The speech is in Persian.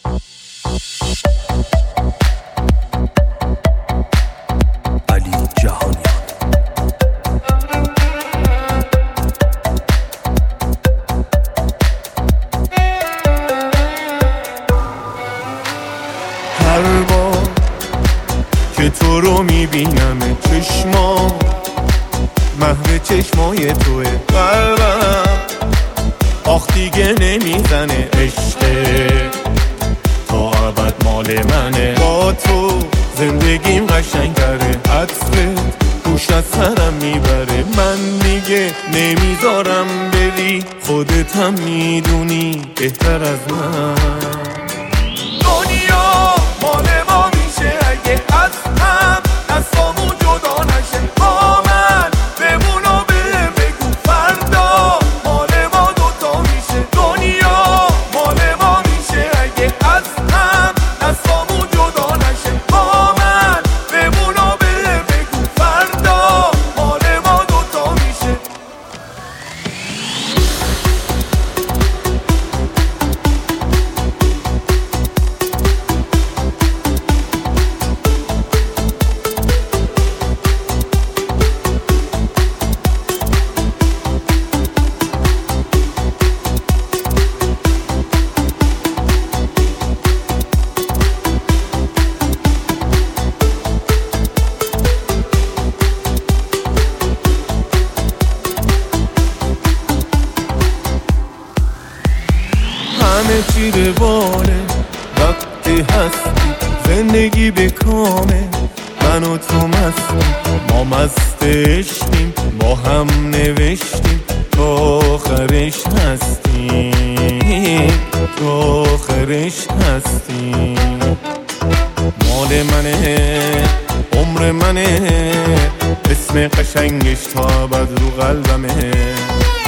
علی جهانی هر بار که تو رو میبینم چشما محو چشمای توه قلبم آخ دیگه نمیزنه عشقه تا ابد مال منه با تو زندگیم قشنگتره عطرت گوش از سرم میبره من دیگه نمیذارم بری خودت هم میدونی بهتر از من دنیا مال ما میشه اگه از هم دستامون جدا نشه با من بمون و بهم بگو فردا مال ما دوتا میشه دنیا مال ما میشه اگه از هم دستامون جدا نشه با من بمون و بهم بگو فردا مال ما دوتا میشه همه چی روانه وقتی هستی زندگی به کامه من و تو مستیم ما مست عشقیم با هم نوشتیم تا آخرش هستیم تا آخرش هستیم مال منه عمر منه اسم قشنگش تا ابد رو قلبمه